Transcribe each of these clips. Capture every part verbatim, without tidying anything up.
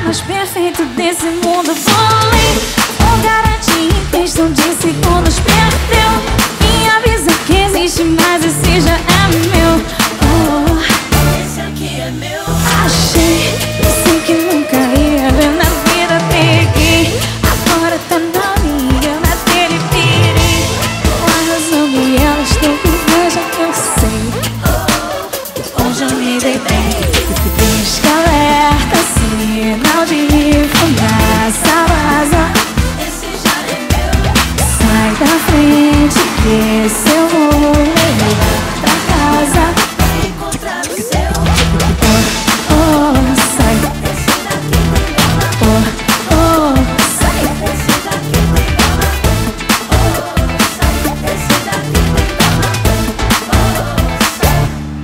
mais perfeito desse mundo. Falei, vou garantir em questão de segundos. Perdeu, me avisa que existe mais, esse já é meu. Oh, esse aqui é meu. Achei, pensei que nunca ia ver na vida, peguei. Agora tá na minha, na dele pirei. Com a razão e ela estou com inveja, eu sei. Hoje eu me dei bem. Pisca alerta, sinal de fumaça, vaza. Esse já é meu. Sai da frente que esse eu vou levar pra casa. Vou encontrar o seu. Oh, oh, sai. Esse daqui tem bola. Oh, oh, sai. Esse daqui tem bola. Oh, sai. Esse daqui tem bola. Oh, sai.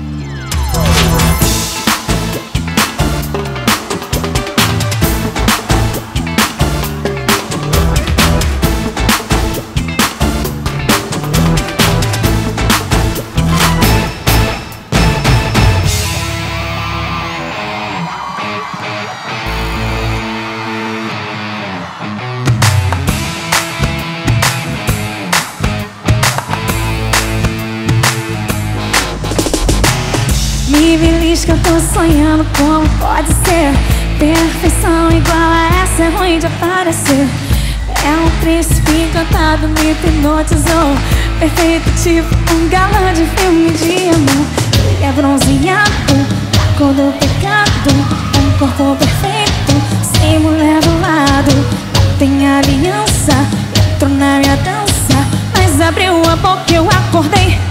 Me belisca, eu tô sonhando, como pode ser? Perfeição igual a essa é ruim de aparecer. É um príncipe encantado, me hipnotizou. Perfeito tipo um galã de filme de amor. Ele é bronzeado, a cor do pecado. Um corpo perfeito, sem mulher do lado. Não tem aliança, entrou na minha dança, mas abriu a boca e eu acordei.